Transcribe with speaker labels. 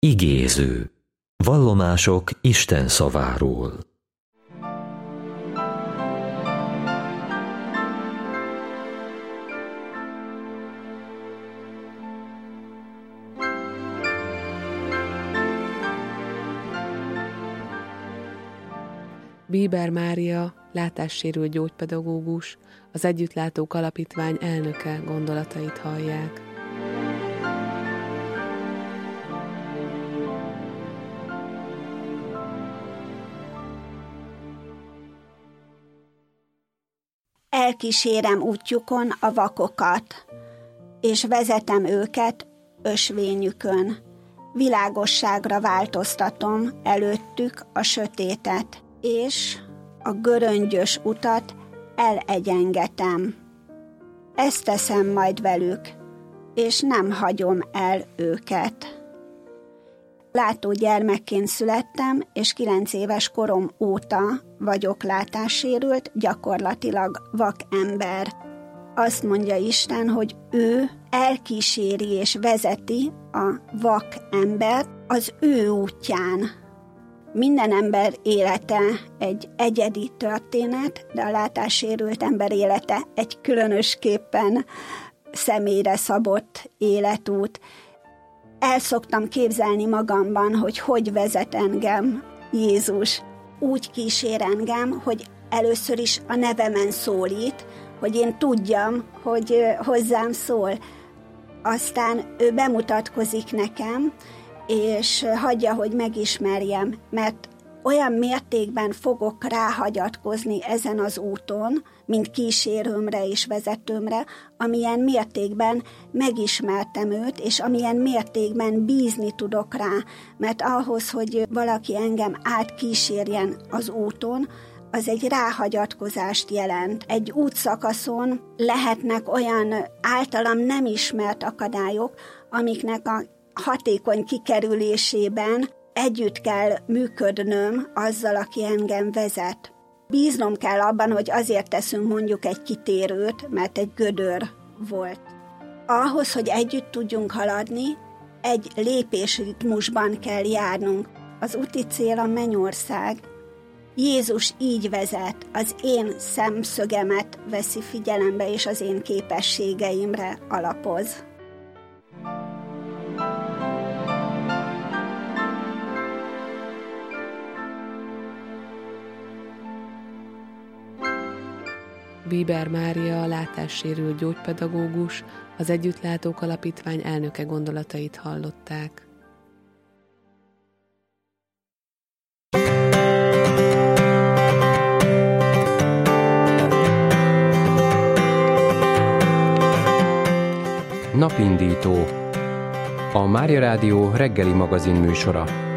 Speaker 1: Igéző. Vallomások Isten szaváról.
Speaker 2: Bieber Mária, látássérült gyógypedagógus, az Együttlátók Alapítvány elnöke gondolatait hallják.
Speaker 3: Elkísérem útjukon a vakokat, és vezetem őket ösvényükön. Világosságra változtatom előttük a sötétet, és a göröngyös utat elegyengetem. Ezt teszem majd velük, és nem hagyom el őket. Látó gyermekként születtem, és 9 éves korom óta vagyok látássérült, gyakorlatilag vakember. Azt mondja Isten, hogy ő elkíséri és vezeti a vakembert az ő útján. Minden ember élete egy egyedi történet, de a látássérült ember élete egy különösképpen személyre szabott életút. El szoktam képzelni magamban, hogy vezet engem Jézus. Úgy kísér engem, hogy először is a nevemen szólít, hogy én tudjam, hogy hozzám szól. Aztán ő bemutatkozik nekem, és hagyja, hogy megismerjem, mert olyan mértékben fogok ráhagyatkozni ezen az úton, mint kísérőmre és vezetőmre, amilyen mértékben megismertem őt, és amilyen mértékben bízni tudok rá, mert ahhoz, hogy valaki engem átkísérjen az úton, az egy ráhagyatkozást jelent. Egy útszakaszon lehetnek olyan általam nem ismert akadályok, amiknek a hatékony kikerülésében együtt kell működnöm azzal, aki engem vezet. Bíznom kell abban, hogy azért teszünk mondjuk egy kitérőt, mert egy gödör volt. Ahhoz, hogy együtt tudjunk haladni, egy lépésritmusban kell járnunk. Az úti cél a mennyország. Jézus így vezet, az én szemszögemet veszi figyelembe, és az én képességeimre alapoz.
Speaker 2: Bieber Mária, látássérült gyógypedagógus, az Együttlátók Alapítvány elnöke gondolatait hallották.
Speaker 4: Napindító. A Mária Rádió reggeli magazin műsora.